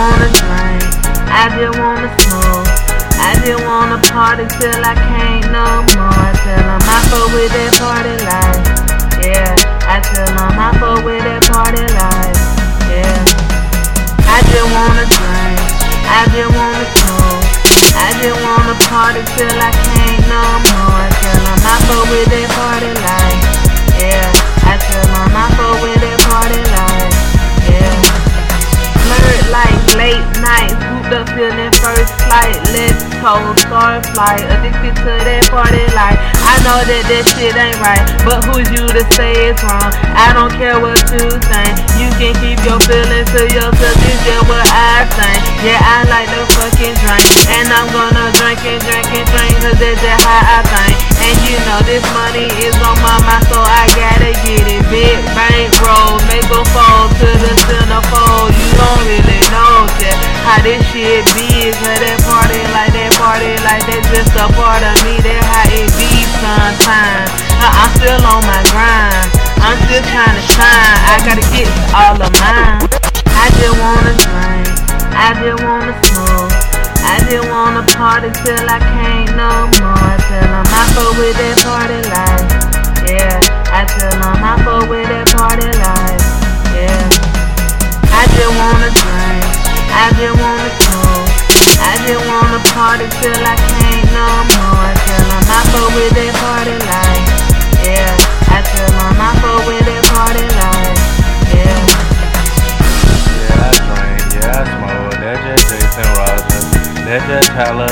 wanna drink, I just wanna smoke, I just wanna party till I can't no more. Tell 'em I fuck with that party life, yeah. I tell 'em I fuck with that party life, yeah. I just wanna drink, I just wanna smoke, I just wanna party till I can't no more. Tell 'em I fuck with that party life, yeah. I tell 'em I fuck with that party life, yeah. Flirt like late nights, swooped up feeling first flight. Let's toast, star flight, addicted to that party life. I know that shit ain't right, but who's you to say it's wrong? I don't care what you think. You can keep your feelings to yourself, this is what I think. Yeah, I like to fucking drink, and I'm gonna drink and drink and drink, cause that's just how I think. And you know this money is on my mind, so I gotta get it. Big bank roll, make a fold to the centerfold. You don't really know just how this shit be. Cause that party like that's just a part of me. That's how it be sometimes. I'm still on my grind, I'm still trying to shine. I gotta get all of mine. I just wanna drink, I just wanna smoke, I just wanna party till I can't no more. Tell 'em I fuck with that party life, yeah. I tell 'em I fuck with that party life, yeah. I just wanna drink, I just wanna smoke, I just wanna party till I can't no more. Tell 'em I fuck with that party life, yeah. I tell 'em I fuck with that party life, yeah. Yeah, I drink, yeah, I smoke. That's just Jason Rogers. That's just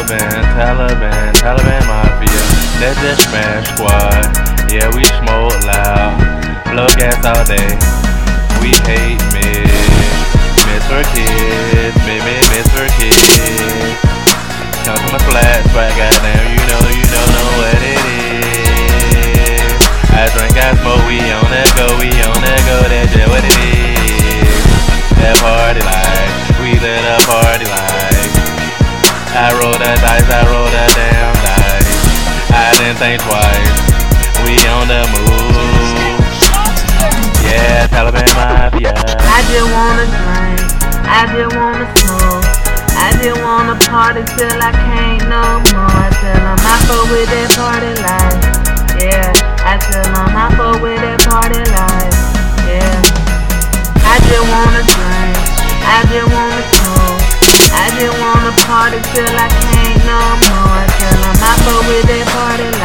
Taliban Mafia. That's just Smash Squad. Yeah, we smoke loud, blow gas all day. We hate Mr. Kids, Mr. Kids. Come to my flat spot, goddamn, you know what it is. I drink, I smoke, we on that go, that's just what it is. That party life, we live a party life. I roll that dice, I roll that damn dice. I didn't think twice, we on the move. Yeah, Taliban Mafia. I just wanna drink, I just wanna smoke, I just wanna party till I can't no more. Tell 'em I fuck with that party life, yeah. I tell 'em I fuck with that party life, yeah. I just wanna drink, I just wanna smoke, I just wanna party till I can't no more. Tell 'em I fuck with that party life.